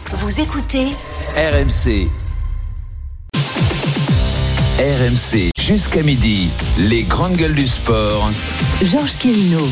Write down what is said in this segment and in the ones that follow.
Vous écoutez RMC. RMC jusqu'à midi, les grandes gueules du sport. Georges Quérino.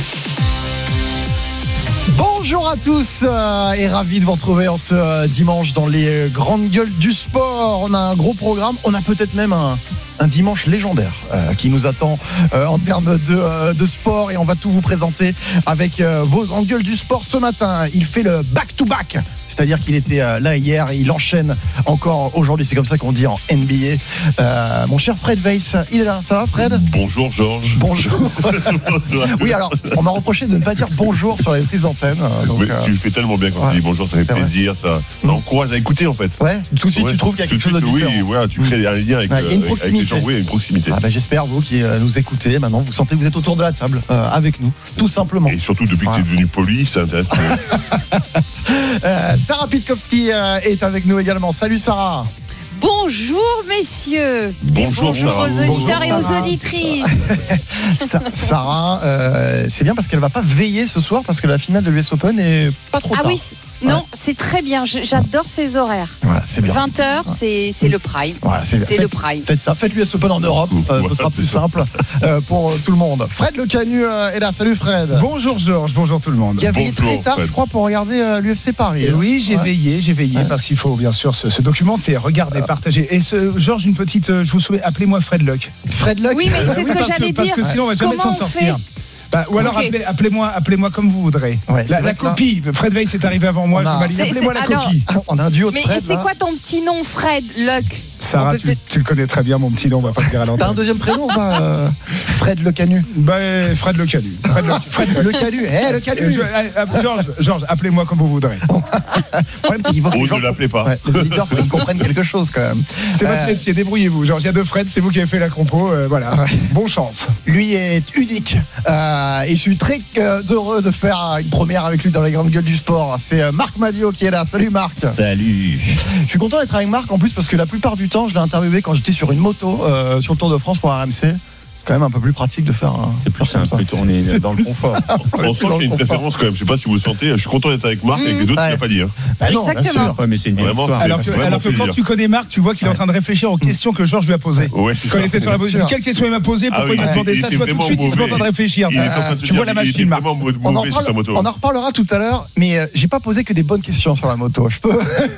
Bonjour à tous et ravi de vous retrouver en ce dimanche dans les grandes gueules du sport. On a un gros programme, on a peut-être même un dimanche légendaire qui nous attend en termes de sport, et on va tout vous présenter avec vos grandes gueules du sport ce matin. Il fait le back-to-back, c'est-à-dire qu'il était là hier et il enchaîne encore aujourd'hui, c'est comme ça qu'on dit en NBA. Mon cher Fred Weiss, il est là, ça va Fred ? Bonjour Georges. Bonjour. Oui, alors on m'a reproché de ne pas dire bonjour sur les prises d'antenne. Tu le fais tellement bien quand tu dis bonjour, ça fait plaisir, ça encourage à écouter en fait. Ouais, tout de suite tu trouves qu'il y a quelque chose de différent. Oui, voilà, tu crées un lien avec les gens, oui, une proximité. J'espère, vous qui nous écoutez maintenant, vous sentez que vous êtes autour de la table avec nous, tout simplement. Et surtout depuis que tu es devenu poli, ça intéresse. Sarah Pitkowski est avec nous également. Salut Sarah. Bonjour messieurs. Bonjour aux auditeurs et aux auditrices. Sarah, c'est bien parce qu'elle va pas veiller ce soir parce que la finale de l'US Open est pas trop tard. Ah oui, non, c'est très bien. J'adore ces horaires. Voilà, c'est bien. 20h, c'est le prime. Voilà, c'est le prime. Faites ça, faites l'US Open en Europe, ce sera plus simple pour tout le monde. Fred Le Canu est là. Salut Fred. Bonjour Georges, bonjour tout le monde. Qui a veillé très tard, je crois, pour regarder l'UFC Paris. Et oui, j'ai veillé parce qu'il faut bien sûr se documenter, regarder, partager. Et Georges, une petite, je vous souviens, appelez-moi Fred Luck. Fred Luck. Oui, mais c'est ce que j'allais dire. Parce que sinon on va jamais s'en sortir. Ou alors appelez-moi comme vous voudrez. Ouais, la copie. Fred Weiss est arrivé avant moi. Appelez-moi la copie. On a un duo de mais Fred. Mais c'est quoi ton petit nom, Fred Luck? Sarah, tu le connais très bien, mon petit nom, on va pas le dire à l'antenne. T'as un deuxième prénom ou pas Fred Le Canu. Fred Le Canu. Fred Le Canu. Le Canu. Georges, appelez-moi comme vous voudrez. Le problème, c'est qu'il faut que les gens, ne l'appelez pas. Les auditeurs, ils comprennent quelque chose quand même. C'est votre métier, débrouillez-vous. Georges, il y a deux Fred, c'est vous qui avez fait la compo. Voilà. Bonne chance. Lui est unique. Et je suis très heureux de faire une première avec lui dans les grandes gueules du sport. C'est Marc Madiot qui est là. Salut Marc. Salut. Je suis content d'être avec Marc en plus parce que la plupart du temps, je l'ai interviewé quand j'étais sur une moto sur le Tour de France pour RMC. Quand même un peu plus pratique de faire c'est plus simple, on est dans le confort. On sent qu'il y a une préférence quand même. Je sais pas si vous le sentez. Je suis content d'être avec Marc et avec les autres, tu l'as pas dit. Exactement. Ouais, mais c'est une belle histoire. Alors que quand tu connais Marc, tu vois qu'il est en train de réfléchir aux questions que Georges lui a posées. Ouais, quand il était sur la position, quelle question il m'a posée, pourquoi il m'a demandé ça, tu vois tout de suite il se met en train de réfléchir. Tu vois la machine, Marc. On en reparlera tout à l'heure, mais j'ai pas posé que des bonnes questions sur la moto. Je peux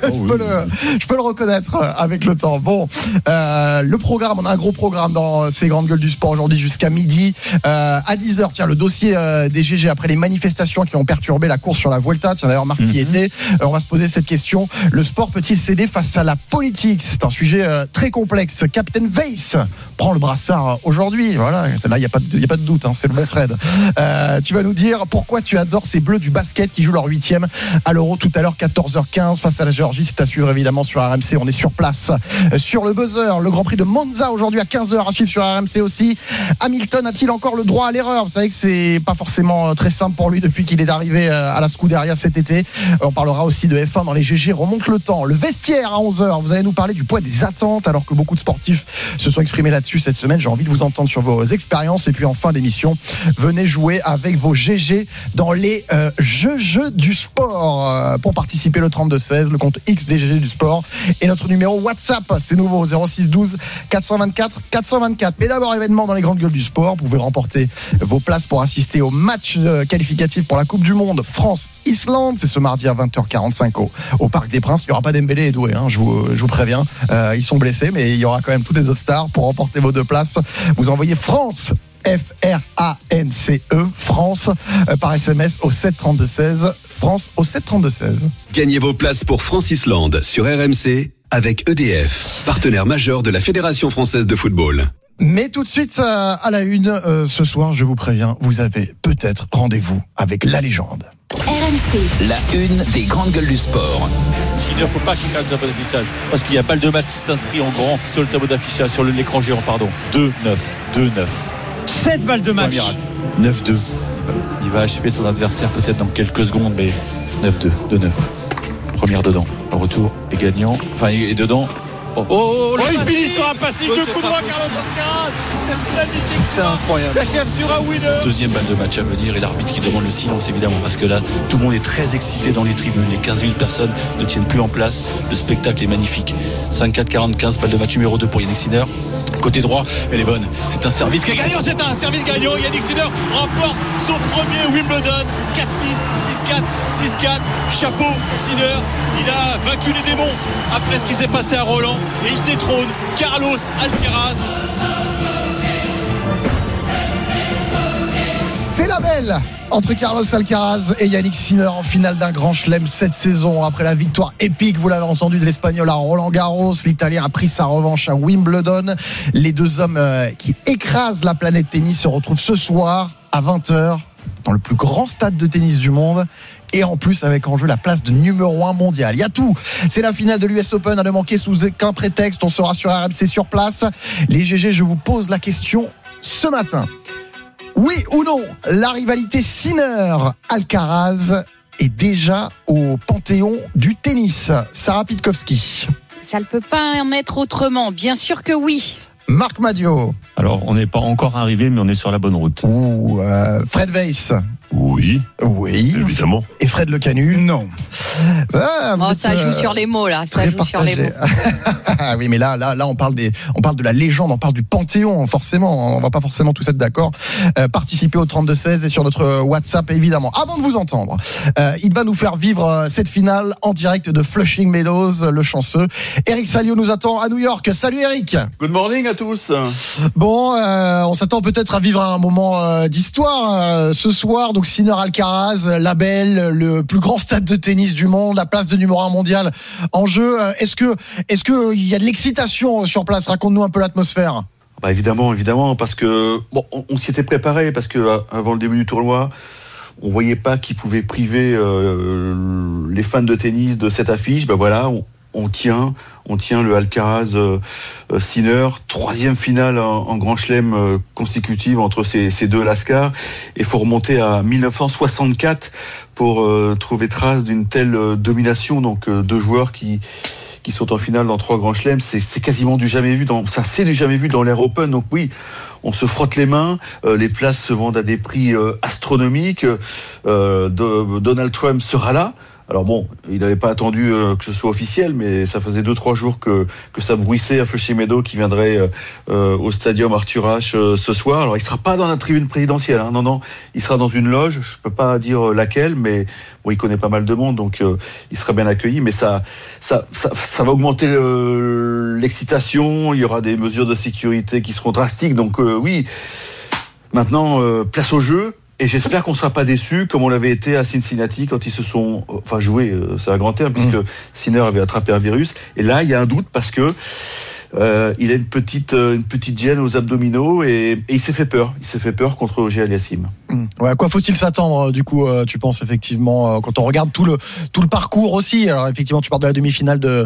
le reconnaître avec le temps. Bon, le programme, on a un gros programme dans ces grandes gueules du sport aujourd'hui jusqu'à midi. À 10h, tiens, le dossier des GG après les manifestations qui ont perturbé la course sur la Vuelta. Tiens, d'ailleurs, Marc y était. On va se poser cette question. Le sport peut-il céder face à la politique ? C'est un sujet très complexe. Captain Weiss prend le brassard aujourd'hui. Voilà, là, il n'y a pas de doute. C'est le bon Fred. Tu vas nous dire pourquoi tu adores ces Bleus du basket qui jouent leur 8e à l'Euro tout à l'heure, 14h15 face à la Géorgie. C'est à suivre évidemment sur RMC. On est sur place. Sur le buzzer, le Grand Prix de Monza aujourd'hui à 15h à suivre sur RMC aussi. Hamilton a-t-il encore le droit à l'erreur ? Vous savez que c'est pas forcément très simple pour lui depuis qu'il est arrivé à la Scuderia cet été. On parlera aussi de F1 dans les GG. Remonte le temps. Le vestiaire à 11h. Vous allez nous parler du poids des attentes alors que beaucoup de sportifs se sont exprimés là-dessus cette semaine. J'ai envie de vous entendre sur vos expériences. Et puis en fin d'émission, venez jouer avec vos GG dans les jeux du sport. Pour participer, le 32-16, le compte X des GG du sport. Et notre numéro WhatsApp, c'est nouveau, 06 12 424 424. Mais d'abord, événement dans les grandes gueules du sport. Vous pouvez remporter vos places pour assister au match qualificatif pour la Coupe du Monde France-Islande. C'est ce mardi à 20h45 au Parc des Princes. Il n'y aura pas Dembélé et Doué, je vous préviens. Ils sont blessés, mais il y aura quand même toutes les autres stars pour remporter vos deux places. Vous envoyez France, FRANCE, France, par SMS au 732-16. France au 732-16. Gagnez vos places pour France-Islande sur RMC avec EDF, partenaire majeur de la Fédération française de football. Mais tout de suite à la une, ce soir, je vous préviens, vous avez peut-être rendez-vous avec la légende. RMC. La une des grandes gueules du sport. Il ne faut pas qu'il y ait un tableau d'affichage parce qu'il y a balle de match qui s'inscrit en grand sur le tableau d'affichage, sur l'écran géant, 2-9. 7 balles de match. 9-2. Il va achever son adversaire peut-être dans quelques secondes, mais 9-2, 2-9. Première dedans. En retour est gagnant. Enfin, est dedans. Il finit sur un passing de coup droit, Carlos Alcaraz. Cette finale mythique, c'est incroyable. S'achève sur un winner. Deuxième balle de match à venir et l'arbitre qui demande le silence évidemment parce que là tout le monde est très excité dans les tribunes. Les 15 000 personnes ne tiennent plus en place. Le spectacle est magnifique. 5-4-45, balle de match numéro 2 pour Yannick Sinner. Côté droit, elle est bonne. C'est un service qui est gagnant. C'est un service gagnant. Yannick Sinner remporte son premier Wimbledon. 4-6, 6-4, 6-4. Chapeau Sinner. Il a vaincu les démons après ce qui s'est passé à Roland et il détrône Carlos Alcaraz. C'est la belle entre Carlos Alcaraz et Yannick Sinner en finale d'un grand chelem cette saison. Après la victoire épique, vous l'avez entendu, de l'Espagnol à Roland-Garros, l'Italien a pris sa revanche à Wimbledon. Les deux hommes qui écrasent la planète tennis se retrouvent ce soir à 20h dans le plus grand stade de tennis du monde. Et en plus avec en jeu la place de numéro 1 mondial. Il y a tout. C'est la finale de l'US Open à ne manquer sous aucun prétexte. On sera sur RMC sur place. Les GG, je vous pose la question ce matin. Oui ou non, la rivalité Sinner-Alcaraz est déjà au panthéon du tennis. Sarah Pitkowski. Ça ne peut pas en être autrement. Bien sûr que oui. Marc Madiot. Alors, on n'est pas encore arrivé, mais on est sur la bonne route. Ou Fred Weiss. Oui, évidemment. Et Fred Le Canu. Non. Ça joue sur les mots là. Ça joue sur les mots. Oui, mais là, on parle de la légende, on parle du panthéon, forcément. On va pas forcément tous être d'accord. Participez au 32-16 et sur notre WhatsApp, évidemment. Avant de vous entendre, il va nous faire vivre cette finale en direct de Flushing Meadows, le chanceux. Eric Salio nous attend à New York. Salut Eric. Good morning à tous. Bon, on s'attend peut-être à vivre un moment d'histoire ce soir. Donc Sinner-Alcaraz, la belle, le plus grand stade de tennis du monde, la place de numéro 1 mondial en jeu. Est-ce que il y a de l'excitation sur place? Raconte-nous un peu l'atmosphère. Bah évidemment, parce que on s'y était préparé parce que avant le début du tournoi, on voyait pas qui pouvait priver les fans de tennis de cette affiche. Bah voilà, on tient le Alcaraz Sinner, troisième finale en Grand Chelem consécutive entre ces deux lascars. Et faut remonter à 1964 pour trouver trace d'une telle domination. Donc deux joueurs qui sont en finale dans 3 Grands Chelems, c'est quasiment du jamais vu c'est du jamais vu dans l'ère Open. Donc oui, on se frotte les mains, les places se vendent à des prix astronomiques. Donald Trump sera là. Alors bon, il n'avait pas attendu que ce soit officiel, mais ça faisait 2-3 jours que ça bruissait à Flushing Meadows qui viendrait au Stadium Arthur Ashe ce soir. Alors il sera pas dans la tribune présidentielle, hein, non, il sera dans une loge. Je peux pas dire laquelle, mais bon, il connaît pas mal de monde, donc il sera bien accueilli. Mais ça va augmenter l'excitation. Il y aura des mesures de sécurité qui seront drastiques. Donc oui, maintenant place au jeu. Et j'espère qu'on ne sera pas déçus comme on l'avait été à Cincinnati quand ils se sont... joués, c'est un grand terme, puisque Sinner avait attrapé un virus. Et là, il y a un doute parce que il a une petite gêne aux abdominaux et il s'est fait peur. Il s'est fait peur contre Auger Aliassime. Ouais, à quoi faut-il s'attendre, du coup, tu penses, effectivement, quand on regarde tout le parcours aussi? Alors, effectivement, tu parles de la demi-finale de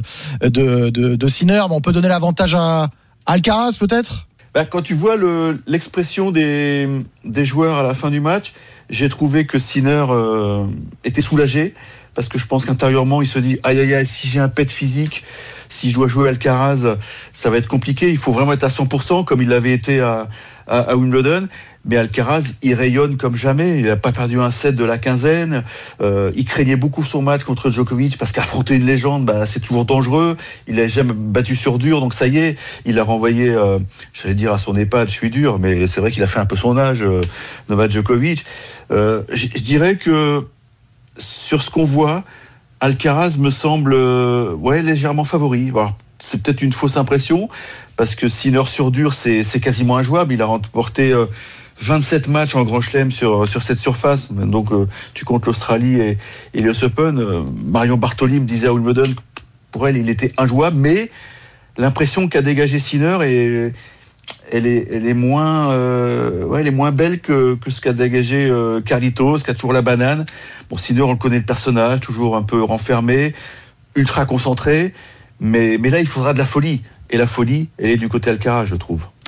Sinner, mais on peut donner l'avantage à Alcaraz, peut-être? Quand tu vois l'expression des joueurs à la fin du match, j'ai trouvé que Sinner était soulagé parce que je pense qu'intérieurement il se dit aïe, si j'ai un pet physique, si je dois jouer Alcaraz, ça va être compliqué. Il faut vraiment être à 100% comme il l'avait été à Wimbledon. Mais Alcaraz, il rayonne comme jamais. Il n'a pas perdu un set de la quinzaine. Il craignait beaucoup son match contre Djokovic parce qu'affronter une légende, c'est toujours dangereux. Il n'a jamais battu sur dur, donc ça y est, il a renvoyé, j'allais dire à son EHPAD, je suis dur, mais c'est vrai qu'il a fait un peu son âge, Novak Djokovic. Je dirais que sur ce qu'on voit, Alcaraz me semble légèrement favori. Alors, c'est peut-être une fausse impression parce que Sinner sur dur, c'est quasiment injouable. Il a remporté 27 matchs en Grand Chelem sur cette surface. Donc tu comptes l'Australie et l'US Open. Marion Bartoli me disait à Wimbledon, pour elle, il était injouable, mais l'impression qu'a dégagé Sinner elle est moins belle que ce qu'a dégagé Carlitos, qui a toujours la banane. Bon, Sinner, on le connaît le personnage, toujours un peu renfermé, ultra concentré, mais là il faudra de la folie. Et la folie, elle est du côté Alcaraz, je trouve.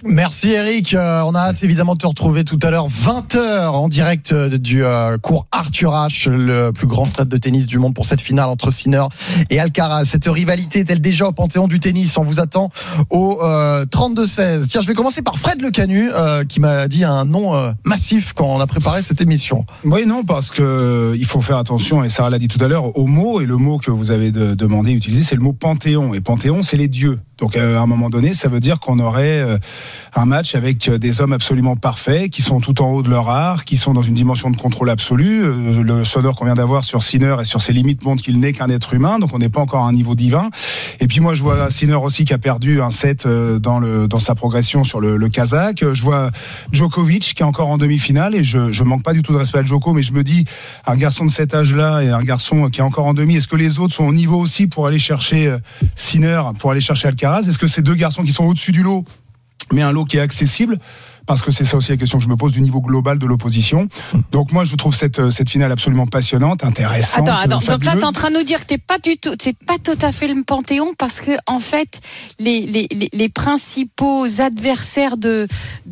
Merci Eric, on a hâte évidemment de te retrouver tout à l'heure 20h en direct du cours Arthur Ashe, le plus grand stade de tennis du monde pour cette finale entre Sinner et Alcaraz. Cette rivalité est-elle déjà au panthéon du tennis? On vous attend au 32-16. Tiens, je vais commencer par Fred Le Canu qui m'a dit un nom massif quand on a préparé cette émission. Oui, non, parce que il faut faire attention, et Sarah l'a dit tout à l'heure, au mot, et le mot que vous avez demandé utiliser, c'est le mot panthéon, et panthéon c'est les dieux. Donc à un moment donné, ça veut dire qu'on aurait un match avec des hommes absolument parfaits, qui sont tout en haut de leur art, qui sont dans une dimension de contrôle absolu. Le sonore qu'on vient d'avoir sur Sinner et sur ses limites montre qu'il n'est qu'un être humain, donc on n'est pas encore à un niveau divin. Et puis moi, je vois Sinner aussi qui a perdu un set dans sa progression sur le Kazakh. Je vois Djokovic qui est encore en demi-finale, et je manque pas du tout de respect à Djoko, mais je me dis, un garçon de cet âge-là et un garçon qui est encore en demi, est-ce que les autres sont au niveau aussi pour aller chercher Sinner, pour aller chercher Alcaraz? Est-ce que ces deux garçons qui sont au-dessus du lot, mais un lot qui est accessible? Parce que c'est ça aussi la question que je me pose du niveau global de l'opposition. Donc moi, je trouve cette finale absolument passionnante, intéressante. Attends. Donc là, t'es en train de nous dire que c'est pas tout à fait le panthéon, parce que en fait, les principaux adversaires de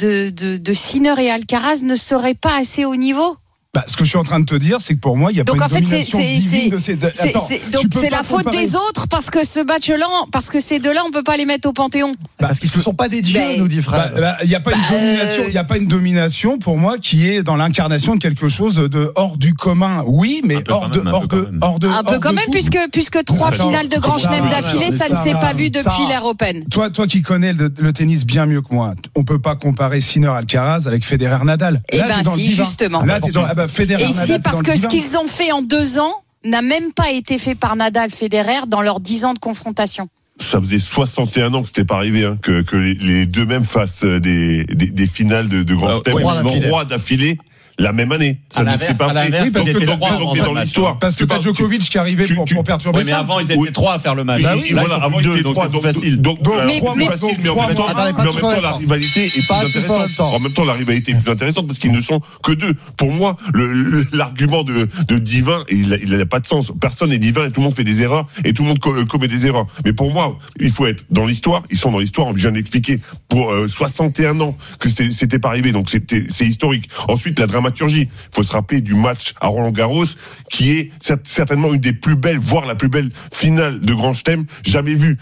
Sinner et Alcaraz ne seraient pas assez haut niveau. Ce que je suis en train de te dire, c'est que pour moi, il y a donc pas en une domination divine de ces deux. Donc c'est la faute des autres, parce que ce match-là, parce que ces deux-là, on peut pas les mettre au panthéon. Parce qu'ils ne sont pas des dieux, nous dit Fred. Il y a pas une domination. Il y a pas une domination pour moi qui est dans l'incarnation de quelque chose de hors du commun. Oui, mais hors de. Un peu quand même, puisque 3 finales de Grand Chelem d'affilée, ça ne s'est pas vu depuis l'ère Open. Toi qui connais le tennis bien mieux que moi, on peut pas comparer Sinner Alcaraz avec Federer Nadal. Eh ben si, justement. Là, Federer, et si, parce que ce qu'ils ont fait en 2 ans n'a même pas été fait par Nadal, Federer dans leurs 10 ans de confrontation. Ça faisait 61 ans que c'était pas arrivé, que les deux mêmes fassent des finales de Grand Chelem, roi d'affilée. La même année, ça ne s'est pas fait. Oui, parce que donc dans l'histoire. Parce que t'as Djokovic qui arrivait pour perturber ça. Mais avant, ils étaient 3 à faire le match. Bah oui, voilà, avant ils étaient 3, donc facile. Mais en même temps, la rivalité est plus intéressante. En même temps, la rivalité est plus intéressante parce qu'ils ne sont que 2. Pour moi, l'argument de divin, il n'a pas de sens. Personne n'est divin et tout le monde fait des erreurs et tout le monde commet des erreurs. Mais pour moi, il faut être dans l'histoire. Ils sont dans l'histoire. Je viens d'expliquer pour 61 ans que c'était pas arrivé. Donc c'est historique. Ensuite, la dramaturgie. Il faut se rappeler du match à Roland-Garros, qui est certainement une des plus belles, voire la plus belle finale de Grand Chelem jamais vue.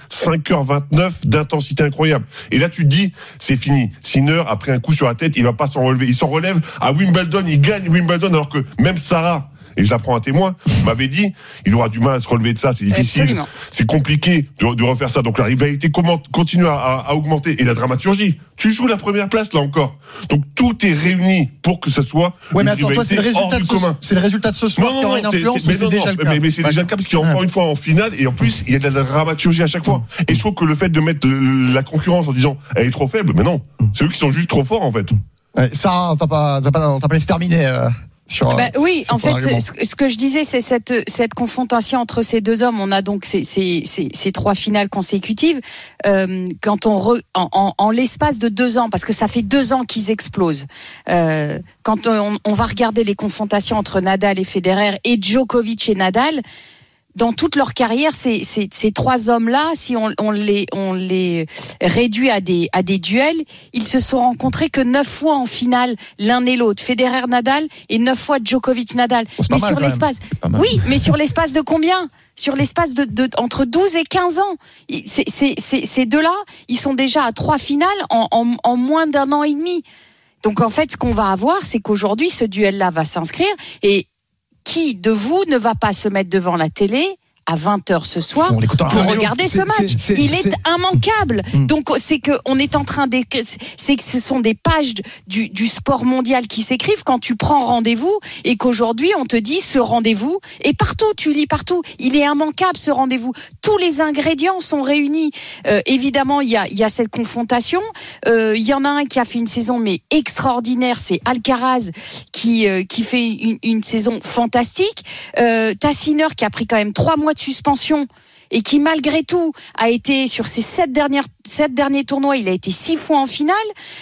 5h29 d'intensité incroyable. Et là, tu te dis, c'est fini. Sinner, après un coup sur la tête, il va pas s'en relever. Il s'en relève à Wimbledon, il gagne Wimbledon, alors que même Sarah, et je la prends à témoin, m'avait dit, il aura du mal à se relever de ça, c'est difficile. Absolument. C'est compliqué de refaire ça. Donc la rivalité continue à augmenter. Et la dramaturgie, tu joues la première place là encore. Donc tout est réuni pour que ce soit mais attends, toi, c'est le résultat de ce soir qui aura une influence, c'est déjà le cas. Mais c'est déjà le cas parce qu'il est encore une fois en finale, et en plus il y a de la dramaturgie à chaque fois. Et je trouve que le fait de mettre la concurrence en disant elle est trop faible, mais non, c'est eux qui sont juste trop forts en fait. Ça, on t'a pas laissé terminer. Oui, en fait, ce que je disais, c'est cette confrontation entre ces deux hommes. On a donc ces 3 finales consécutives. Quand en l'espace de 2 ans, parce que ça fait 2 ans qu'ils explosent. Quand on va regarder les confrontations entre Nadal et Federer et Djokovic et Nadal, dans toute leur carrière, ces 3 hommes-là, si on les réduit à des duels, ils se sont rencontrés que 9 fois en finale, l'un et l'autre. Federer, Nadal, et 9 fois Djokovic, Nadal. Mais sur l'espace, mais sur l'espace de combien? Sur l'espace de entre 12 et 15 ans. Ces deux-là, ils sont déjà à 3 finales en moins d'1 an et demi. Donc en fait, ce qu'on va avoir, c'est qu'aujourd'hui, ce duel-là va s'inscrire, et qui de vous ne va pas se mettre devant la télé à 20h ce soir pour regarder ce match? Il est immanquable. Donc c'est que on est en train c'est que ce sont des pages du sport mondial qui s'écrivent quand tu prends rendez-vous, et qu'aujourd'hui on te dit ce rendez-vous, et partout tu lis partout, il est immanquable ce rendez-vous. Tous les ingrédients sont réunis. Évidemment il y a cette confrontation. Il y en a un qui a fait une saison mais extraordinaire, c'est Alcaraz qui fait une saison fantastique. T'as Sinner qui a pris quand même 3 mois de suspension et qui malgré tout a été sur ces 7 derniers tournois, il a été 6 fois en finale.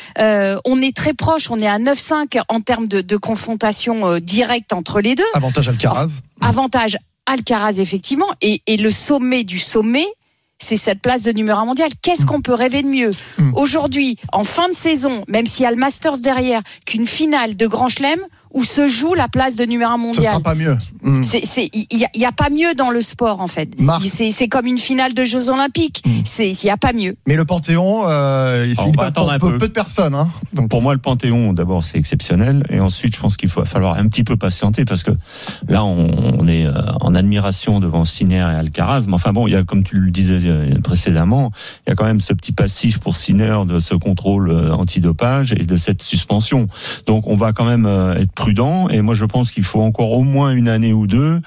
On est très proche, on est à 9-5 en termes de confrontation directe entre les deux. Avantage Alcaraz. Avantage Alcaraz effectivement, et le sommet du sommet, c'est cette place de numéro 1 mondial. Qu'est-ce qu'on peut rêver de mieux aujourd'hui, en fin de saison, même s'il y a le Masters derrière, qu'une finale de Grand Chelem où se joue la place de numéro 1 mondial. Ce sera pas mieux. Il y a pas mieux dans le sport en fait. C'est comme une finale de Jeux Olympiques. Il y a pas mieux. Mais le Panthéon, il peu de personnes. Hein. Donc pour moi, le Panthéon, d'abord, c'est exceptionnel, et ensuite, je pense qu'il va falloir un petit peu patienter parce que là, on est en admiration devant Sinner et Alcaraz. Mais enfin bon, il y a, comme tu le disais précédemment, il y a quand même ce petit passif pour Sinner de ce contrôle antidopage et de cette suspension. Donc on va quand même être prudent, et moi je pense qu'il faut encore au moins une année ou deux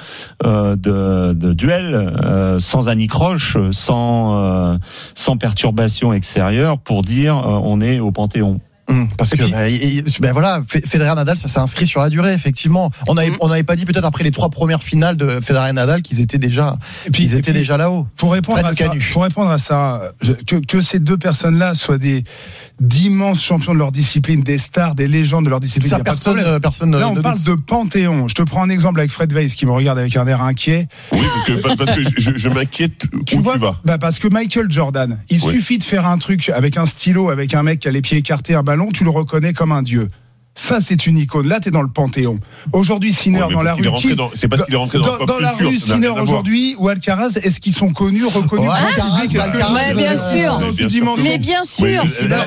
de duel sans anicroche, sans perturbation extérieure pour dire on est au Panthéon. Parce que voilà, Federer Nadal, ça s'est inscrit sur la durée, effectivement. On n'avait pas dit peut-être après les 3 premières finales de Federer Nadal qu'ils étaient déjà déjà là-haut. Pour répondre à ça, que ces deux personnes-là soient d'immenses champions de leur discipline, des stars, des légendes de leur discipline. Ça, personne là, on parle de Panthéon. Je te prends un exemple avec Fred Weiss qui me regarde avec un air inquiet. Oui, parce que je m'inquiète où tu vas. Parce que Michael Jordan, il suffit de faire un truc avec un stylo, avec un mec qui a les pieds écartés, un ballon, tu le reconnais comme un dieu. Ça, c'est une icône. Là, t'es dans le Panthéon. Aujourd'hui, Sinner dans la rue. C'est parce qu'il est rentré dans la rue, Sinner aujourd'hui ou Alcaraz, est-ce qu'ils sont reconnus Alcaraz, bien sûr. Mais bien sûr.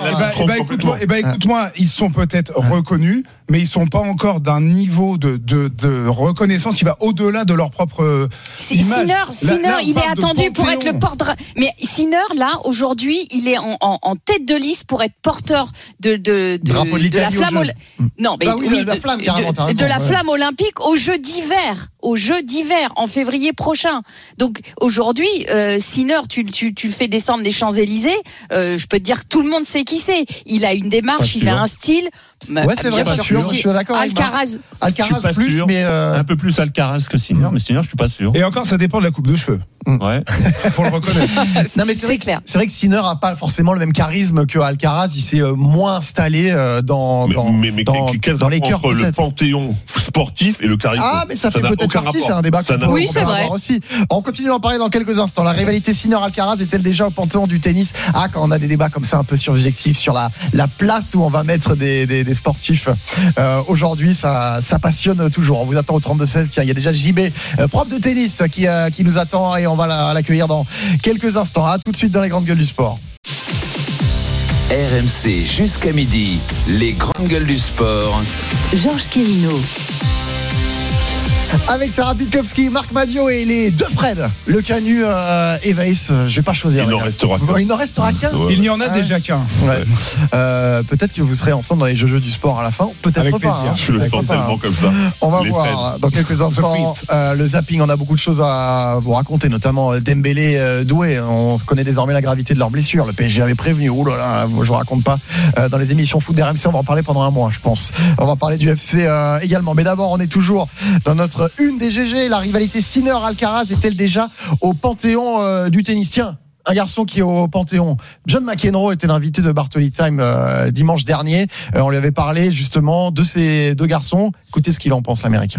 Écoute-moi, ils sont peut-être reconnus, mais ils sont pas encore d'un niveau de reconnaissance qui va au-delà de leur propre image. Sinner, il est attendu pour être le porte. Mais Sinner, là, aujourd'hui, il est en tête de liste pour être porteur de la flamme. Non, mais de la flamme olympique aux Jeux d'hiver en février prochain. Donc aujourd'hui, Sinner, tu le fais descendre les Champs-Élysées, je peux te dire que tout le monde sait qui c'est. Il a une démarche, il a un style. C'est vrai, je suis d'accord. Alcaraz plus, mais un peu plus Alcaraz que Sinner, mais Sinner, je suis pas sûr. Et encore, ça dépend de la coupe de cheveux. Ouais. Pour le reconnaître. Non, mais c'est clair. C'est vrai que Sinner a pas forcément le même charisme que Alcaraz. Il s'est moins installé dans les cœurs. Entre le Panthéon sportif et le charisme. Ah, mais ça fait peut-être partie. C'est un débat qu'on peut avoir aussi. On continue d'en parler dans quelques instants. La rivalité Sinner-Alcaraz est-elle déjà au Panthéon du tennis? Ah, quand on a des débats comme ça un peu subjectifs sur la place où on va mettre des sportifs. Aujourd'hui, ça passionne toujours. On vous attend au 32-16. Tiens, il y a déjà JB, prof de tennis, qui nous attend, et on va l'accueillir dans quelques instants. À tout de suite dans les grandes gueules du sport. RMC jusqu'à midi, les grandes gueules du sport. Georges Quirino. Avec Sarah Pitkowski, Marc Madiot et les deux Fred, Le Canu et Weiss. Je vais pas choisir. Il n'en restera qu'un. Il n'y en a déjà qu'un. Ouais. Peut-être que vous serez ensemble dans les jeux du sport à la fin. Peut-être avec pas. Plaisir. Je le sens tellement comme ça. On va voir dans quelques instants le zapping. On a beaucoup de choses à vous raconter, notamment Dembélé, Doué. On connaît désormais la gravité de leur blessure. Le PSG avait prévenu. Ouh là là, je vous raconte pas. Dans les émissions foot d'RMC, on va en parler pendant un mois, je pense. On va parler du FC également. Mais d'abord, on est toujours dans notre une des GG. La rivalité Sinner-Alcaraz est-elle déjà au Panthéon du tennis? Tiens, un garçon qui est au Panthéon. John McEnroe était l'invité de Bartoli Time dimanche dernier. On lui avait parlé justement de ces deux garçons. Écoutez ce qu'il en pense, l'Américain.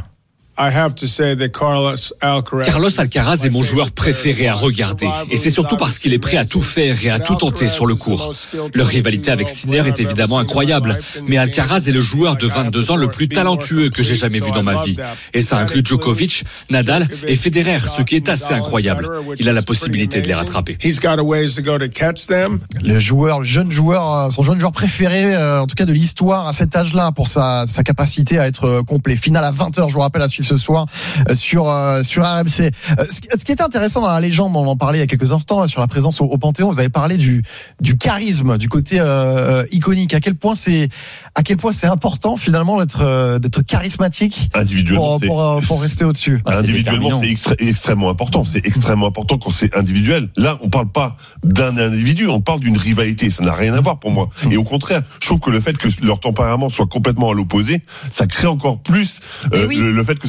Carlos Alcaraz est mon joueur préféré à regarder, et c'est surtout parce qu'il est prêt à tout faire et à tout tenter sur le court. Leur rivalité avec Sinner est évidemment incroyable, mais Alcaraz est le joueur de 22 ans le plus talentueux que j'ai jamais vu dans ma vie. Et ça inclut Djokovic, Nadal et Federer, ce qui est assez incroyable. Il a la possibilité de les rattraper. Le jeune joueur, son jeune joueur préféré, en tout cas de l'histoire à cet âge-là, pour sa capacité à être complet. Finale à 20h, je vous rappelle, à suivre ce soir sur RMC. Ce qui était intéressant dans la légende, on en parlait il y a quelques instants là, sur la présence au Panthéon, vous avez parlé du charisme, du côté iconique. À quel point c'est important finalement d'être charismatique individuellement pour rester au-dessus. Individuellement, c'est extrêmement important. C'est extrêmement important quand c'est individuel. Là, on parle pas d'un individu, on parle d'une rivalité. Ça n'a rien à voir pour moi. Et au contraire, je trouve que le fait que leur tempérament soit complètement à l'opposé, ça crée encore plus le fait que ça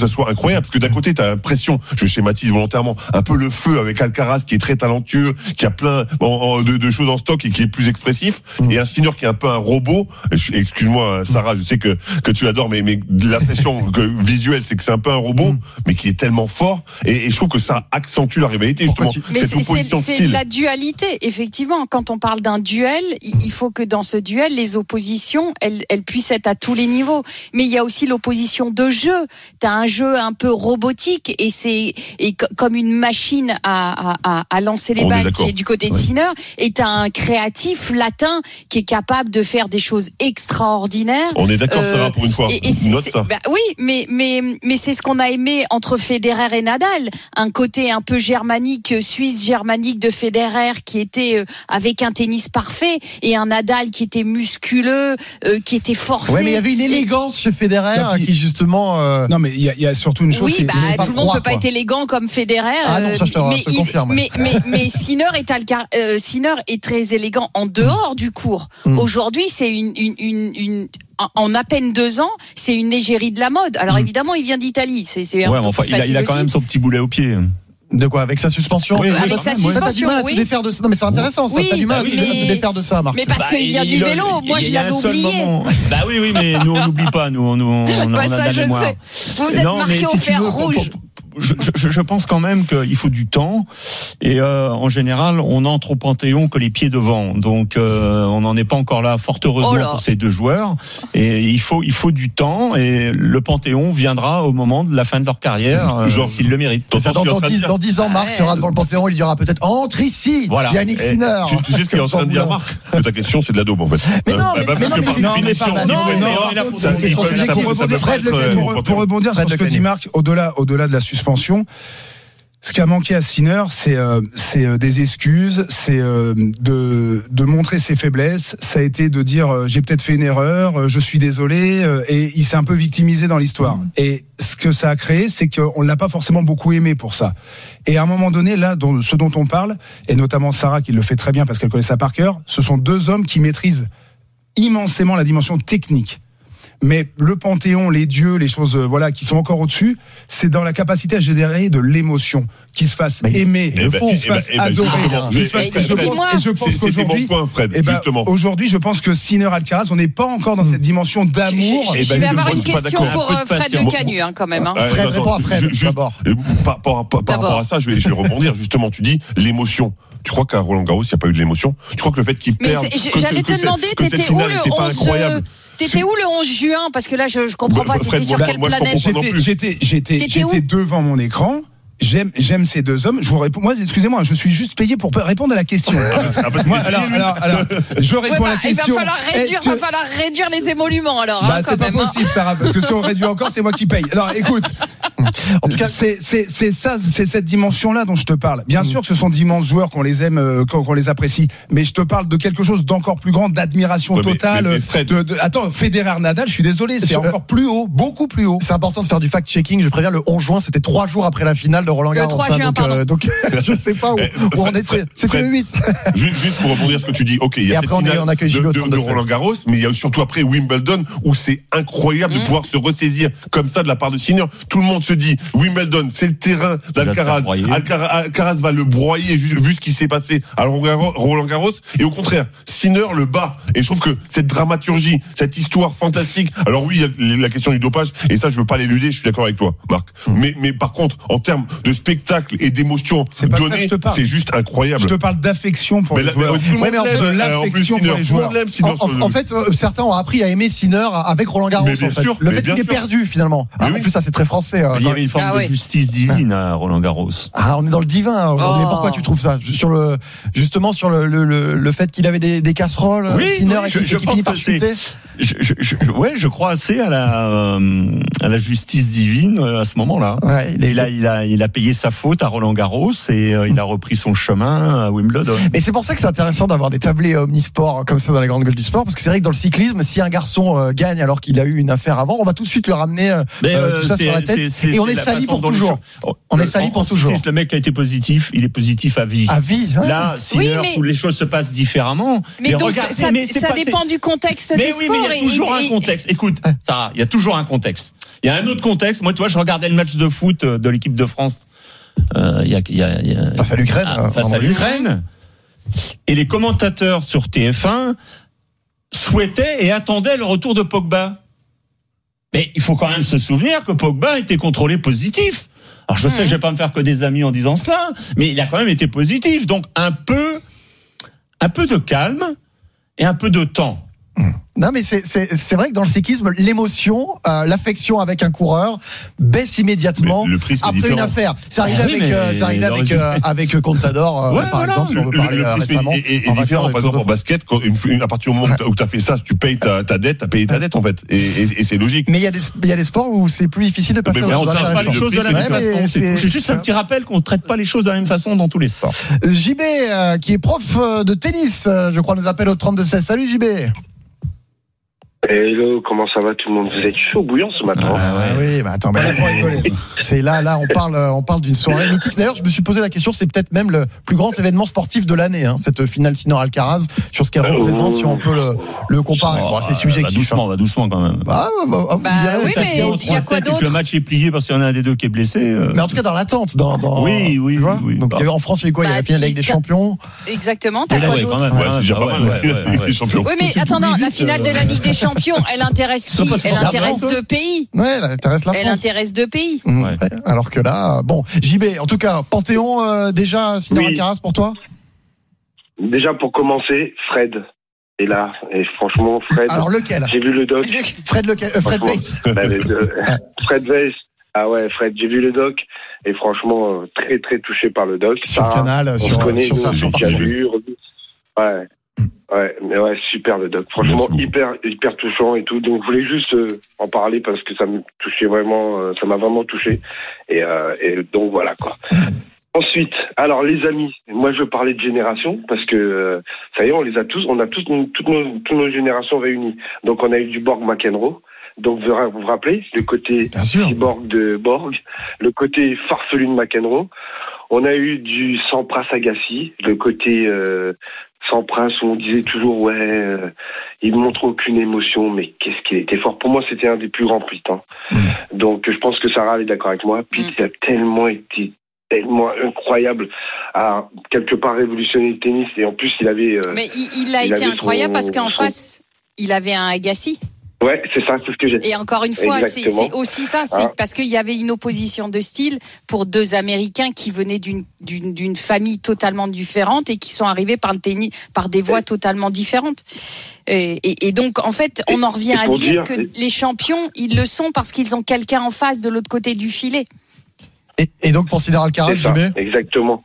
ça soit incroyable, parce que d'un côté, t'as l'impression, je schématise volontairement, un peu le feu avec Alcaraz qui est très talentueux, qui a plein de choses en stock et qui est plus expressif, et un Sinner qui est un peu un robot. Excuse-moi, Sarah, je sais que tu l'adores, mais l'impression visuelle, c'est que c'est un peu un robot, mais qui est tellement fort, et je trouve que ça accentue la rivalité, justement. Cette opposition de style. C'est la dualité, effectivement. Quand on parle d'un duel, il faut que dans ce duel, les oppositions, elles puissent être à tous les niveaux. Mais il y a aussi l'opposition de jeu. T'as un jeu un peu robotique et comme une machine à lancer les balles qui est du côté de Sinner, et t'as un créatif latin qui est capable de faire des choses extraordinaires. On est d'accord, Sarah, pour une fois. Note ça. Oui, mais c'est ce qu'on a aimé entre Federer et Nadal. Un côté un peu germanique, suisse germanique de Federer qui était avec un tennis parfait, et un Nadal qui était musculeux, qui était forcé. Ouais, mais il y avait une élégance chez Federer qui justement. Non, mais il y a surtout une chose. Oui, tout le monde peut pas être élégant comme Federer. Ah non, ça je te confirme. Mais Sinner est très élégant en dehors du court. Aujourd'hui, c'est en à peine 2 ans, c'est une égérie de la mode. Alors évidemment, il vient d'Italie. C'est enfin, il a quand même son petit boulet au pied. De quoi? Avec sa suspension? Avec sa suspension, t'as du mal à te défaire de ça. Non, mais c'est intéressant, ça. T'as du mal à te défaire de ça, Marc. Mais parce qu'il vient du vélo. Moi, je l'avais oublié. Bah oui, mais nous, on n'oublie pas. Nous, on a de la mémoire. Vous êtes marqué au fer rouge. Je pense quand même qu'il faut du temps, et en général on entre au Panthéon que les pieds devant, donc on n'en est pas encore là, fort heureusement pour ces deux joueurs, et il faut du temps, et le Panthéon viendra au moment de la fin de leur carrière, s'ils le méritent. Dans 10 ans, Marc sera devant le Panthéon, il dira peut-être entre ici, voilà. Yannick Sinner. Tu sais ce qu'il est en train de dire, Marc? Ta question c'est de la daube en fait. Mais non, pour rebondir sur ce que dit Marc, au-delà de la suspension, ce qui a manqué à Sinner, c'est des excuses, c'est de montrer ses faiblesses. Ça a été de dire j'ai peut-être fait une erreur, je suis désolé, et il s'est un peu victimisé dans l'histoire. Et ce que ça a créé, c'est qu'on l'a pas forcément beaucoup aimé pour ça. Et à un moment donné, là, ce dont on parle, et notamment Sarah qui le fait très bien parce qu'elle connaît ça par cœur, ce sont 2 hommes qui maîtrisent immensément la dimension technique. Mais le Panthéon, les dieux, les choses qui sont encore au-dessus, c'est dans la capacité à générer de l'émotion, qui se fasse aimer, qui se fasse adorer. Je pense qu'aujourd'hui, aujourd'hui, je pense que Sinner Alcaraz, on n'est pas encore dans cette dimension d'amour. Je vais avoir une question pour Fred Le Canu, quand même. Fred, réponds à Fred, d'abord. Par rapport à ça, je vais rebondir. Justement, tu dis l'émotion. Tu crois qu'à Roland Garros, il n'y a pas eu de l'émotion? Tu crois que le fait qu'il perde, j'allais te demander, t'étais où le 11 T'étais où le 11 juin? Parce que là, je comprends pas. T'étais sur quelle planète? J'étais devant mon écran. J'aime ces 2 hommes. Je vous réponds. Moi, excusez-moi, je suis juste payé pour répondre à la question. Moi, alors, je réponds à la question. Il va falloir réduire les émoluments, alors. C'est pas possible, Sarah, parce que si on réduit encore, c'est moi qui paye. Alors, écoute. En tout cas, c'est cette dimension-là dont je te parle. Bien sûr que ce sont d'immenses joueurs, qu'on les aime, qu'on les apprécie, mais je te parle de quelque chose d'encore plus grand, d'admiration totale. Attends, Federer, Nadal, je suis désolé, c'est encore plus haut, beaucoup plus haut. C'est important de faire du fact-checking. Je préviens, le 11 juin, c'était 3 jours après la finale de Roland Garros. Donc je sais pas où on était. C'était le 8. Juste pour rebondir sur ce que tu dis. Ok, il y a cette finale de Roland Garros, mais il y a surtout après Wimbledon où c'est incroyable de pouvoir se ressaisir comme ça de la part de Sinner. Tout le monde se dit Wimbledon, c'est le terrain d'Alcaraz. Alcaraz va le broyer vu ce qui s'est passé à Roland Garros, et au contraire, Sinner le bat. Et je trouve que cette dramaturgie, cette histoire fantastique. Alors oui, il y a la question du dopage, et ça je veux pas l'éluder. Je suis d'accord avec toi, Marc. Mais par contre, en termes de spectacle et d'émotion donnée, c'est juste incroyable. Je te parle d'affection pour les joueurs. De l'affection pour les joueurs. En fait, certains ont appris à aimer Sinner avec Roland Garros. Le fait qu'il est perdu finalement. En plus, ça c'est très français. Il y avait une forme de justice divine à Roland Garros. On est dans le divin. Mais pourquoi tu trouves ça? Justement sur le fait qu'il avait des casseroles, Sinner, et qu'il finit par chuter. Je crois assez à la justice divine à ce moment-là. Il a payé sa faute à Roland Garros, et il a repris son chemin à Wimbledon. Mais c'est pour ça que c'est intéressant d'avoir des tablés omnisports comme ça dans les grandes gueules du sport, parce que c'est vrai que dans le cyclisme, si un garçon gagne alors qu'il a eu une affaire avant, on va tout de suite le ramener tout ça sur la tête, et on est sali pour toujours. On est sali pour toujours. Le mec a été positif, il est positif à vie. À vie. Là, où les choses se passent différemment. Mais donc ça dépend du contexte des sports. Mais il y a toujours un contexte. Écoute, ça, il y a toujours un contexte. Il y a un autre contexte. Moi, tu vois, je regardais le match de foot de l'équipe de France. Face à l'Ukraine. Face à l'Ukraine. Et les commentateurs sur TF1 souhaitaient et attendaient le retour de Pogba. Mais il faut quand même se souvenir que Pogba était contrôlé positif. Alors je sais que je vais pas me faire que des amis en disant cela, mais il a quand même été positif. Donc un peu de calme et un peu de temps. Non, mais c'est vrai que dans le cyclisme, l'émotion, l'affection avec un coureur baisse immédiatement après une affaire. C'est arrivé avec Contador, par exemple, si on veut parler récemment. Et différent, par exemple, en basket, à partir du moment où tu as fait ça, tu payes ta dette, tu as payé ta dette, en fait. Et c'est logique. Mais il y a des sports où c'est plus difficile de passer. Mais on ne traite pas les choses de la même façon. C'est juste un petit rappel qu'on ne traite pas les choses de la même façon dans tous les sports. JB, qui est prof de tennis, je crois, nous appelle au 32-16. Salut JB. Hello, comment ça va tout le monde? Vous êtes chaud bouillant ce matin. Oui, bah attends, c'est là, on parle d'une soirée mythique. D'ailleurs, je me suis posé la question, c'est peut-être même le plus grand événement sportif de l'année, cette finale Sinner-Alcaraz, sur ce qu'elle représente, si on peut le comparer. Bon, c'est subjectif. Va doucement quand même. Oui, mais il y a quoi d'autre? Le match est plié parce qu'il y en a un des deux qui est blessé. Mais en tout cas, dans l'attente. Oui. Donc, en France, il y a eu quoi? Il y a la finale avec des champions. Exactement, t'as quoi d'autre? C'est déjà pas mal, les champions. Oui, mais attends, la finale de la Ligue des Champions, elle intéresse qui? Elle intéresse deux pays. Ouais, elle intéresse la France. Elle intéresse deux pays. Alors que là, bon, JB, en tout cas, Panthéon, déjà, Sinner-Alcaraz pour toi? Déjà, pour commencer, Fred est là. Et franchement, Fred. Alors lequel? J'ai vu le doc. Fred lequel? Fred Weiss. Fred Weiss. Ah ouais, Fred, j'ai vu le doc. Et franchement, très, très touché par le doc. Sur Canal, on se connaît, j'ai déjà vu. Ouais, super le doc. Franchement, hyper touchant et tout. Donc, je voulais juste en parler parce que ça me touchait vraiment, ça m'a vraiment touché. Et donc voilà quoi. Ensuite, alors les amis, moi je veux parler de génération parce que ça y est, on a tous toutes nos générations réunies. Donc on a eu du Borg McEnroe. Donc vous vous rappelez le côté cyborg de Borg, le côté farfelu de McEnroe. On a eu du Sampras Agassi, le côté Sampras où on disait toujours il montre aucune émotion, mais qu'est-ce qu'il était fort. Pour moi, c'était un des plus grands putins. Donc je pense que Sarah est d'accord avec moi. Puis il a tellement incroyable, à quelque part révolutionner le tennis, et en plus il avait. Mais il a été incroyable parce qu'en face, il avait un Agassi. Ouais, c'est ça, c'est ce que j'ai dit. Et encore une fois, c'est aussi ça, c'est parce qu'il y avait une opposition de style pour deux Américains qui venaient d'une famille totalement différente et qui sont arrivés par le tennis, par des voies totalement différentes. Et donc, en fait, on en revient à dire que les champions, ils le sont parce qu'ils ont quelqu'un en face de l'autre côté du filet. Et donc, pour Sinner-Alcaraz, JB ? Exactement.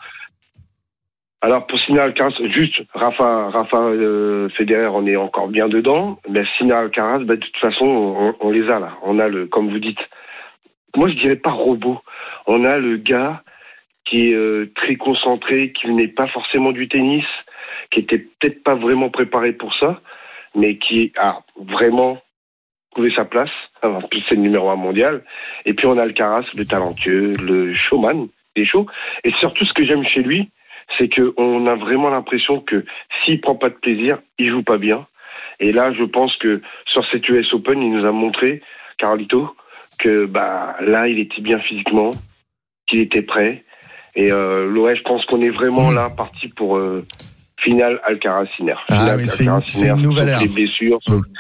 Alors pour Sinner-Alcaraz, juste Rafa Federer, on est encore bien dedans, mais Sinner-Alcaraz, de toute façon, on les a là. On a comme vous dites, moi je dirais pas robot. On a le gars qui est très concentré, qui n'est pas forcément du tennis, qui était peut-être pas vraiment préparé pour ça, mais qui a vraiment trouvé sa place. En plus c'est le numéro 1 mondial. Et puis on a Alcaraz, le talentueux, le showman, il est chaud. Et surtout ce que j'aime chez lui, c'est qu'on a vraiment l'impression que s'il prend pas de plaisir, il joue pas bien. Et là, je pense que sur cet US Open, il nous a montré, Carlito, que là, il était bien physiquement, qu'il était prêt. Et je pense qu'on est vraiment là parti pour finale Alcaraz-Sinner. C'est une nouvelle ère. Les blessures.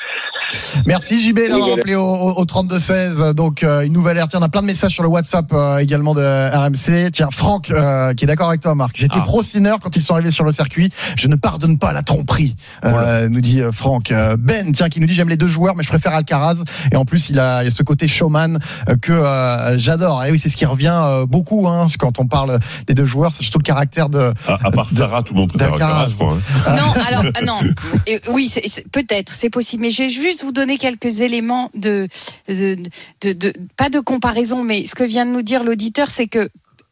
Merci JB d'avoir rappelé au 32-16. Donc une nouvelle ère. Tiens, on a plein de messages sur le WhatsApp également de RMC. Tiens, Franck qui est d'accord avec toi, Marc. J'étais pro Sinner quand ils sont arrivés sur le circuit. Je ne pardonne pas la tromperie, nous dit Franck. Ben, tiens, qui nous dit j'aime les deux joueurs, mais je préfère Alcaraz. Et en plus, il a ce côté showman que j'adore. Et oui, c'est ce qui revient beaucoup quand on parle des deux joueurs. C'est surtout le caractère de. À part Sarah, tout le monde préfère Alcaraz. Non, alors non. Oui, peut-être, c'est possible. Mais j'ai juste vous donner quelques éléments de pas de comparaison, mais ce que vient de nous dire l'auditeur, c'est que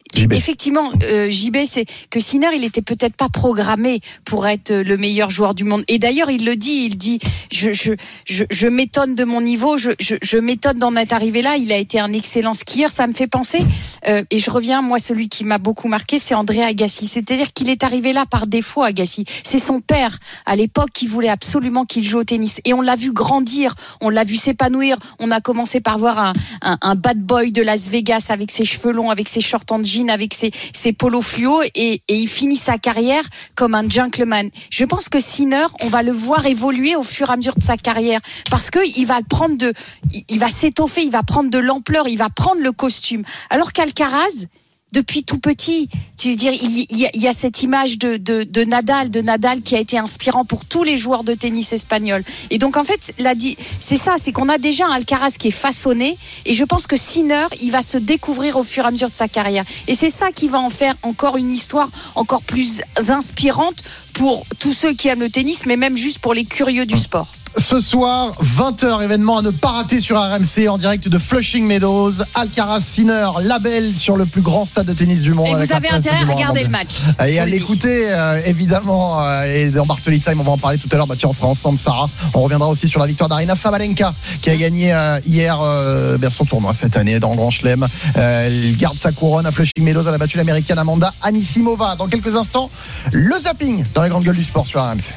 effectivement, JB, c'est que Sinner, il était peut-être pas programmé pour être le meilleur joueur du monde. Et d'ailleurs, il dit, je m'étonne de mon niveau, je m'étonne d'en être arrivé là. Il a été un excellent skieur. Ça me fait penser, et je reviens, moi, celui qui m'a beaucoup marqué, c'est André Agassi. C'est-à-dire qu'il est arrivé là par défaut, Agassi. C'est son père, à l'époque, qui voulait absolument qu'il joue au tennis. Et on l'a vu grandir, on l'a vu s'épanouir. On a commencé par voir un bad boy de Las Vegas avec ses cheveux longs, avec ses shorts en jean, avec ses polos fluo, et il finit sa carrière comme un gentleman. Je pense que Sinner, on va le voir évoluer au fur et à mesure de sa carrière, parce que il va s'étoffer, il va prendre de l'ampleur, il va prendre le costume. Alors qu'Alcaraz, depuis tout petit, tu veux dire, il y a cette image de Nadal qui a été inspirant pour tous les joueurs de tennis espagnols. Et donc en fait, c'est ça, c'est qu'on a déjà un Alcaraz qui est façonné, et je pense que Sinner, il va se découvrir au fur et à mesure de sa carrière. Et c'est ça qui va en faire encore une histoire encore plus inspirante pour tous ceux qui aiment le tennis, mais même juste pour les curieux du sport. Ce soir, 20h, événement à ne pas rater sur RMC en direct de Flushing Meadows. Alcaraz Sinner, label sur le plus grand stade de tennis du monde. Et vous avez intérêt à regarder le match. Et à l'écouter, évidemment. Et dans Bartoli Time, on va en parler tout à l'heure. Tiens, on sera ensemble, Sarah. On reviendra aussi sur la victoire d'Aryna Sabalenka, qui a gagné hier son tournoi cette année dans le Grand Chelem. Elle garde sa couronne à Flushing Meadows. Elle a battu l'américaine Amanda Anisimova. Dans quelques instants, le zapping dans les grandes gueules du sport sur RMC.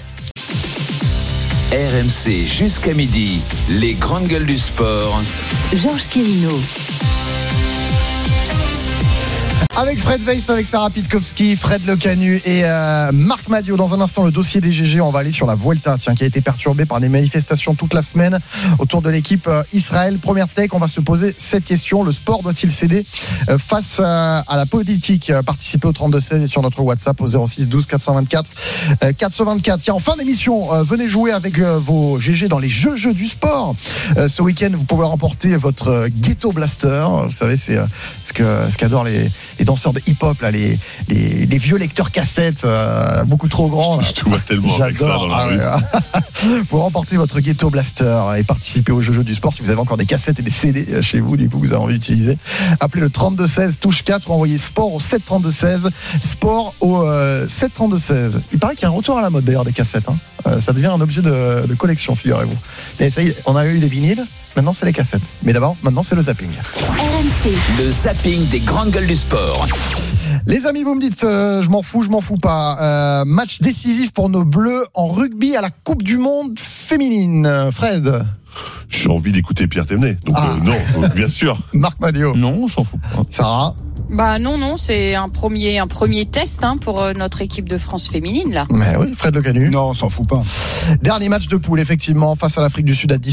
RMC jusqu'à midi, les grandes gueules du sport. Georges Quirino. Avec Fred Weiss, avec Sarah Pitkowski, Fred Lecanu et Marc Madiot. Dans un instant, le dossier des GG. On va aller sur la Vuelta, qui a été perturbée par des manifestations toute la semaine autour de l'équipe Israël. Première take, on va se poser cette question. Le sport doit-il céder face à la politique? Participez au 32-16 et sur notre WhatsApp au 06 12 424 424. Tiens, en fin d'émission, venez jouer avec vos GG dans les jeux du sport. Ce week-end, vous pouvez remporter votre Ghetto Blaster. Vous savez, c'est ce qu'adorent les danseurs de hip-hop, là, les vieux lecteurs cassettes, beaucoup trop grands. Je te vois tellement avec ça dans la rue. Pour remporter votre Ghetto Blaster et participer au jeu du sport, si vous avez encore des cassettes et des CD chez vous, du coup, vous avez envie d'utiliser, appelez le 3216 touche 4 ou envoyez sport au 73216. Sport au 73216. Il paraît qu'il y a un retour à la mode d'ailleurs des cassettes. Ça devient un objet de collection, figurez-vous. Et ça y est, on a eu les vinyles. Maintenant, c'est les cassettes. Mais d'abord, maintenant, c'est le zapping. RMC. Le zapping des grandes gueules du sport. Les amis, vous me dites, je m'en fous pas. Match décisif pour nos Bleus en rugby à la Coupe du Monde féminine. Fred. J'ai envie d'écouter Pierre Thévenet. Donc non, bien sûr. Marc Madiot. Non, on s'en fout pas. Sarah. Non, c'est un premier test pour notre équipe de France féminine là. Mais oui, Fred Lecanu. Non, on s'en fout pas. Dernier match de poule effectivement face à l'Afrique du Sud à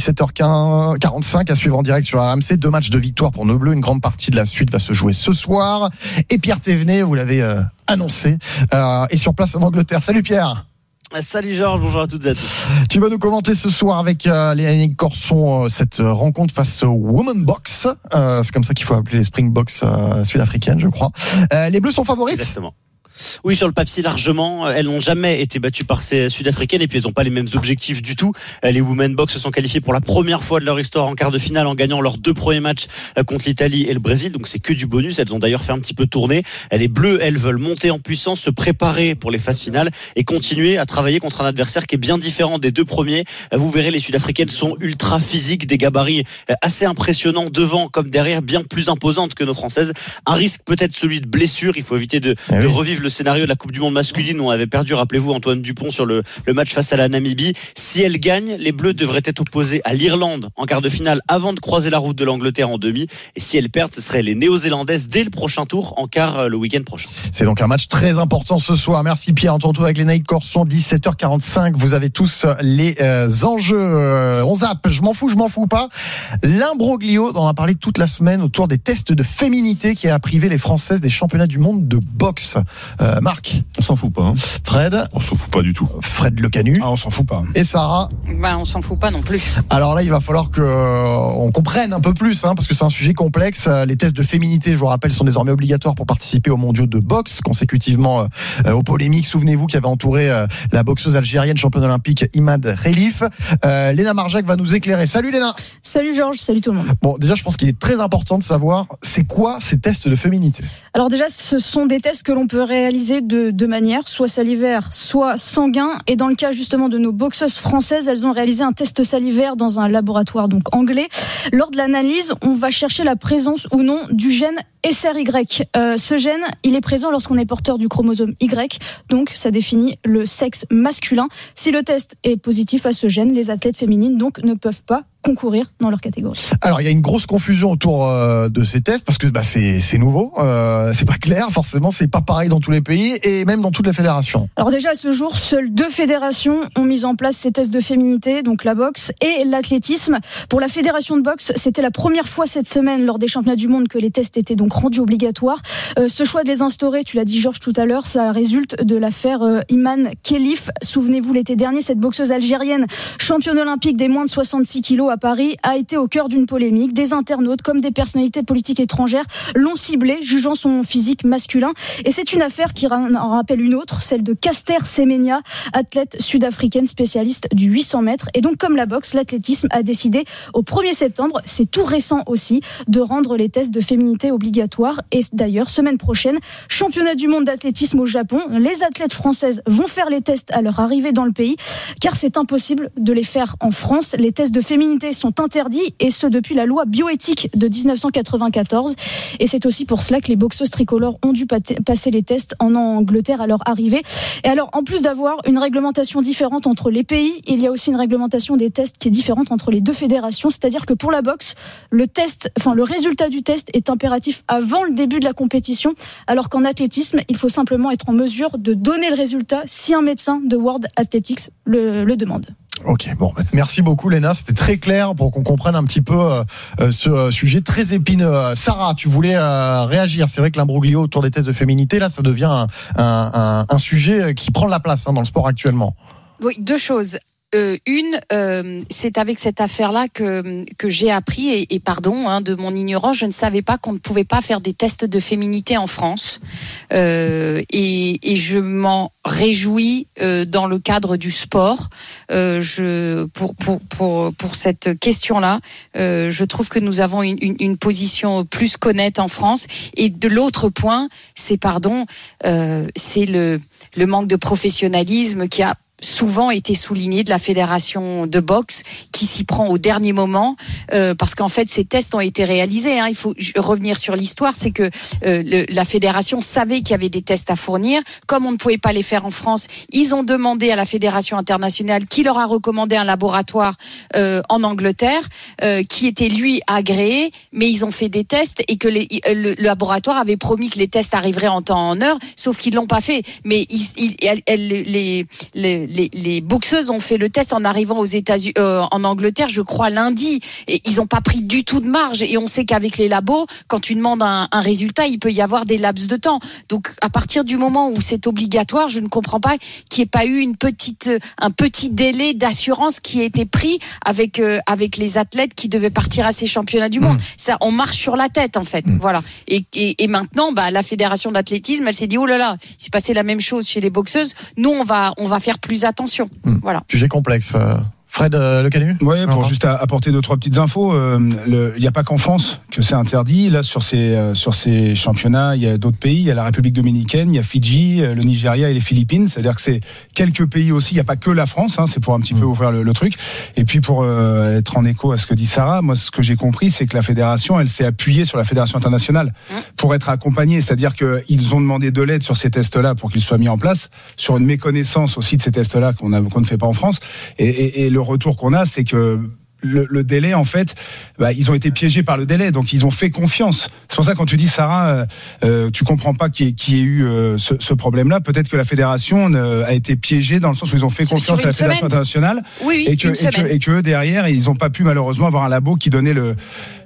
17h45 à suivre en direct sur RMC. 2 matchs de victoire pour nos Bleus. Une grande partie de la suite va se jouer ce soir. Et Pierre Thévenet, vous l'avez annoncé, est sur place en Angleterre. Salut Pierre. Salut Georges, bonjour à toutes et à tous. Tu vas nous commenter ce soir avec Léanie Corson cette rencontre face au Women Box. C'est comme ça qu'il faut appeler les Springboks sud-africaines, je crois. Les Bleus sont favorites. Exactement. Oui, sur le papier largement, elles n'ont jamais été battues par ces Sud-Africaines et puis elles n'ont pas les mêmes objectifs du tout. Les Women Box se sont qualifiées pour la première fois de leur histoire en quart de finale en gagnant leurs 2 premiers matchs contre l'Italie et le Brésil, donc c'est que du bonus. Elles ont d'ailleurs fait un petit peu tourner. Les Bleues, elles veulent monter en puissance, se préparer pour les phases finales et continuer à travailler contre un adversaire qui est bien différent des 2 premiers. Vous verrez, les Sud-Africaines sont ultra physiques, des gabarits assez impressionnants devant comme derrière, bien plus imposantes que nos Françaises. Un risque peut-être celui de blessure, il faut éviter de revivre le scénario de la Coupe du Monde masculine où on avait perdu, rappelez-vous, Antoine Dupont sur le match face à la Namibie. Si elle gagne, les Bleus devraient être opposés à l'Irlande en quart de finale avant de croiser la route de l'Angleterre en demi. Et si elles perdent, ce seraient les Néo-Zélandaises dès le prochain tour en quart le week-end prochain. C'est donc un match très important ce soir. Merci Pierre. On se retrouve avec Lénaïque Corson, 17h45. Vous avez tous les enjeux. On zappe. Je m'en fous pas. L'imbroglio, on en a parlé toute la semaine autour des tests de féminité qui a privé les Françaises des championnats du monde de boxe. Marc, on s'en fout pas. Hein. Fred, on s'en fout pas du tout. Fred Le Canu, on s'en fout pas. Et Sarah, on s'en fout pas non plus. Alors là, il va falloir que on comprenne un peu plus, parce que c'est un sujet complexe. Les tests de féminité, je vous rappelle, sont désormais obligatoires pour participer aux mondiaux de boxe, consécutivement aux polémiques, souvenez-vous, qui avaient entouré la boxeuse algérienne championne olympique Imad Khelif. Léna Marjac va nous éclairer. Salut Léna. Salut Georges, salut tout le monde. Bon, déjà, je pense qu'il est très important de savoir, c'est quoi ces tests de féminité ? Alors déjà, ce sont des tests que l'on peut réaliser de deux manières, soit salivaire, soit sanguin. Et dans le cas justement de nos boxeuses françaises, elles ont réalisé un test salivaire dans un laboratoire donc anglais. Lors de l'analyse, on va chercher la présence ou non du gène SRY. Ce gène, il est présent lorsqu'on est porteur du chromosome Y, donc ça définit le sexe masculin. Si le test est positif à ce gène, les athlètes féminines donc ne peuvent pas concourir dans leur catégorie. Alors il y a une grosse confusion autour de ces tests parce que c'est nouveau, c'est pas clair forcément, c'est pas pareil dans tous les pays et même dans toutes les fédérations. Alors déjà à ce jour, seules 2 fédérations ont mis en place ces tests de féminité, donc la boxe et l'athlétisme. Pour la fédération de boxe, c'était la première fois cette semaine lors des championnats du monde que les tests étaient donc rendus obligatoires. Ce choix de les instaurer, tu l'as dit Georges tout à l'heure, ça résulte de l'affaire Imad Khelif. Souvenez-vous, l'été dernier, cette boxeuse algérienne, championne olympique des moins de 66 kilos à Paris, a été au cœur d'une polémique. Des internautes comme des personnalités politiques étrangères l'ont ciblée, jugeant son physique masculin. Et c'est une affaire qui en rappelle une autre, celle de Caster Semenya, athlète sud-africaine spécialiste du 800 mètres. Et donc, comme la boxe, l'athlétisme a décidé au 1er septembre, c'est tout récent aussi, de rendre les tests de féminité obligatoires. Et d'ailleurs, semaine prochaine, championnat du monde d'athlétisme au Japon, les athlètes françaises vont faire les tests à leur arrivée dans le pays, car c'est impossible de les faire en France. Les tests de féminité sont interdits, et ce depuis la loi bioéthique de 1994. Et c'est aussi pour cela que les boxeuses tricolores ont dû passer les tests en Angleterre à leur arrivée. Et alors, en plus d'avoir une réglementation différente entre les pays, il y a aussi une réglementation des tests qui est différente entre les 2 fédérations. C'est-à-dire que pour la boxe, le résultat du test est impératif avant le début de la compétition, alors qu'en athlétisme, il faut simplement être en mesure de donner le résultat si un médecin de World Athletics le demande. Ok, bon, merci beaucoup Léna, c'était très clair pour qu'on comprenne un petit peu ce sujet très épineux. Sarah, tu voulais réagir, c'est vrai que l'imbroglio autour des tests de féminité, là ça devient un sujet qui prend la place dans le sport actuellement. Oui, 2 choses. C'est avec cette affaire-là que j'ai appris, et pardon de mon ignorance, je ne savais pas qu'on ne pouvait pas faire des tests de féminité en France, et je m'en réjouis dans le cadre du sport. Pour cette question-là, je trouve que nous avons une position plus qu'honnête en France. Et de l'autre point, c'est le manque de professionnalisme qui a souvent été souligné de la fédération de boxe, qui s'y prend au dernier moment, parce qu'en fait ces tests ont été réalisés, il faut revenir sur l'histoire, c'est que la fédération savait qu'il y avait des tests à fournir. Comme on ne pouvait pas les faire en France, ils ont demandé à la fédération internationale, qui leur a recommandé un laboratoire en Angleterre, qui était lui agréé, mais ils ont fait des tests, et que le laboratoire avait promis que les tests arriveraient en temps en heure, sauf qu'ils l'ont pas fait. Mais les boxeuses ont fait le test en arrivant aux États-Unis, en Angleterre, je crois lundi, et ils n'ont pas pris du tout de marge. Et on sait qu'avec les labos, quand tu demandes un résultat, il peut y avoir des laps de temps. Donc, à partir du moment où c'est obligatoire, je ne comprends pas qu'il n'y ait pas eu un petit délai d'assurance qui a été pris avec les athlètes qui devaient partir à ces championnats du monde. Ça, on marche sur la tête en fait. Voilà. Et maintenant, la fédération d'athlétisme, elle s'est dit, oh là là, il s'est passé la même chose chez les boxeuses. Nous, on va faire plus attention. Voilà. Sujet complexe. Fred Le Canu ? Oui, pour juste apporter 2-3 petites infos, il n'y a pas qu'en France que c'est interdit. Là, sur ces championnats, il y a d'autres pays. Il y a la République dominicaine, il y a Fidji, le Nigeria et les Philippines. C'est-à-dire que c'est quelques pays aussi. Il n'y a pas que la France. C'est pour un petit peu ouvrir le truc. Et puis, pour être en écho à ce que dit Sarah, moi, ce que j'ai compris, c'est que la fédération, elle s'est appuyée sur la fédération internationale pour être accompagnée. C'est-à-dire qu'ils ont demandé de l'aide sur ces tests-là pour qu'ils soient mis en place, sur une méconnaissance aussi de ces tests-là qu'on ne fait pas en France. Et le retour qu'on a, c'est que le délai, en fait, ils ont été piégés par le délai, donc ils ont fait confiance. C'est pour ça, quand tu dis, Sarah, tu comprends pas qu'il y ait eu ce problème-là. Peut-être que la fédération a été piégée dans le sens où ils ont fait confiance à la fédération internationale, et que derrière, ils n'ont pas pu malheureusement avoir un labo qui donnait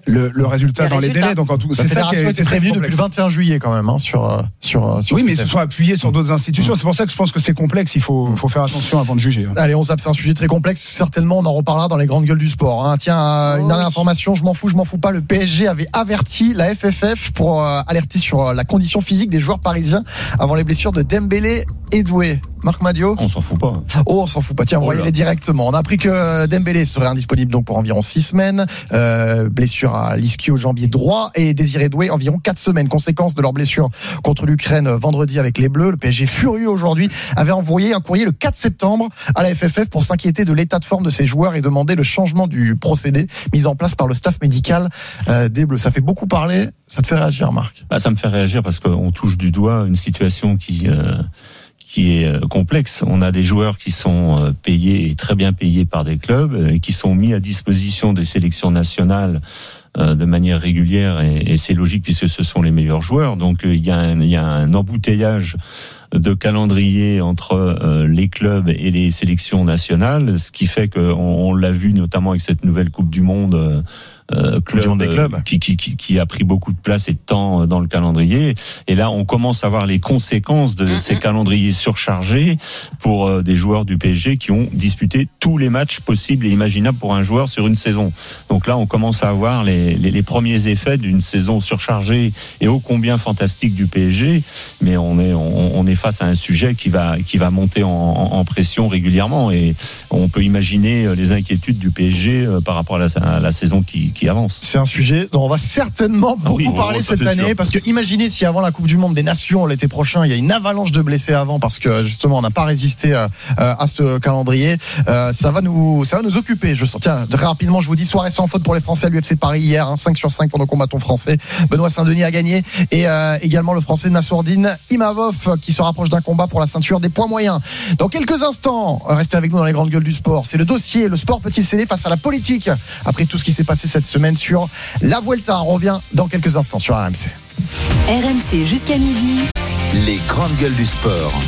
le résultat dans les délais. Donc, en tout, c'est ça qui est prévu depuis le 21 juillet quand même, sur oui, mais ils se sont appuyés sur d'autres institutions. C'est pour ça que je pense que c'est complexe. Il faut faire attention avant de juger. Allez, on zappe, c'est un sujet très complexe. Certainement, on en reparlera dans les grandes gueules du sport. Hein. Tiens, une dernière information, je m'en fous pas. Le PSG avait averti la FFF pour alerter sur la condition physique des joueurs parisiens avant les blessures de Dembélé et Doué. Marc Madio. On s'en fout pas. Oh, on s'en fout pas. Tiens, voyez-les directement. On a appris que Dembélé serait indisponible donc pour environ 6 semaines. Blessure à l'ischio jambier droit, et Désiré Doué environ 4 semaines. Conséquence de leur blessure contre l'Ukraine vendredi avec les Bleus. Le PSG furieux aujourd'hui avait envoyé un courrier le 4 septembre à la FFF pour s'inquiéter de l'état de forme de ses joueurs et demander le changement du procédé mis en place par le staff médical des Bleus. Ça fait beaucoup parler. Ça te fait réagir, Marc? Ça me fait réagir parce qu'on touche du doigt une situation qui est complexe. On a des joueurs qui sont payés et très bien payés par des clubs et qui sont mis à disposition des sélections nationales de manière régulière, et c'est logique puisque ce sont les meilleurs joueurs. Donc il y a un embouteillage de calendrier entre les clubs et les sélections nationales, ce qui fait qu'on l'a vu notamment avec cette nouvelle Coupe du Monde. Club qui a pris beaucoup de place et de temps dans le calendrier, et là on commence à voir les conséquences de ces calendriers surchargés pour des joueurs du PSG qui ont disputé tous les matchs possibles et imaginables pour un joueur sur une saison. Donc là on commence à voir les premiers effets d'une saison surchargée et ô combien fantastique du PSG, mais on est face à un sujet qui va monter en pression régulièrement, et on peut imaginer les inquiétudes du PSG par rapport à la saison qui avance. C'est un sujet dont on va certainement beaucoup parler cette année, sûr. Parce que imaginez si avant la Coupe du Monde des Nations l'été prochain, il y a une avalanche de blessés avant, parce que justement on n'a pas résisté à ce calendrier. Ça va nous occuper. Tiens, rapidement, je vous dis, soirée sans faute pour les Français à l'UFC Paris hier, 5/5 pour nos combattants français. Benoît Saint-Denis a gagné, et également le Français Nassourdine Imavov qui se rapproche d'un combat pour la ceinture des poids moyens. Dans quelques instants, restez avec nous dans les grandes gueules du sport. C'est le dossier, le sport peut-il céder face à la politique après tout ce qui s'est passé cette semaine sur la Vuelta. On revient dans quelques instants sur RMC. RMC jusqu'à midi. Les grandes gueules du sport.